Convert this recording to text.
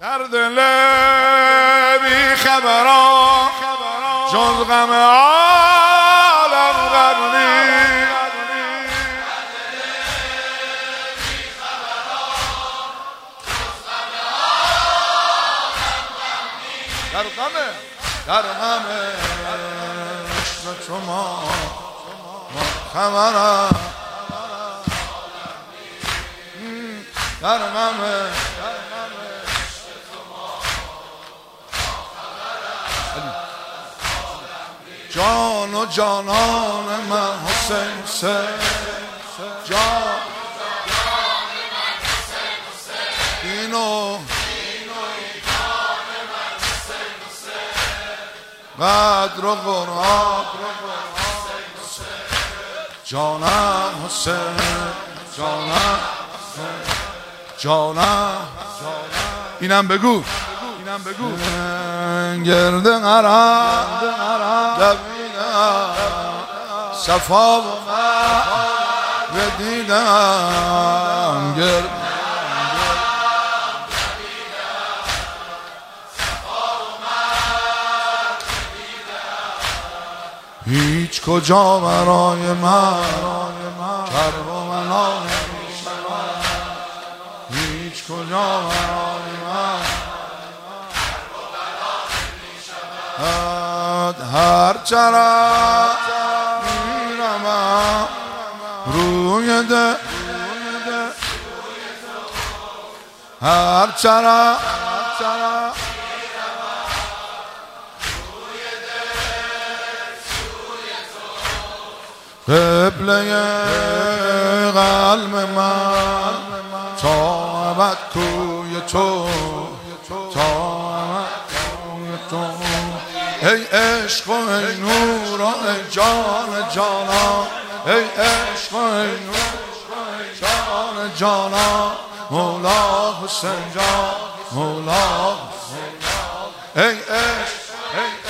در دل بی خبران جز غم عالم غرنی، در غم عشق شما خبرم، در غم جان و جانان من حسین حسین، جان اینو قدر و قرآن جانم حسین، جانم جانم اینم بگو گرد غرام دویدم صفا و من دیدم، گرد هیچ کجا برای من کرب و منال نمی‌شود، هیچ کجا برای من هر چرا میرم روی ده، هر چرا قبله قلب من تا ابد کوی تو، تا ابد کوی تو، ای عشق و ای نور و ای جان جانان، ای عشق و ای نور و ای جان جانان، مولا حسین جان، مولا حسین جان، ای عشق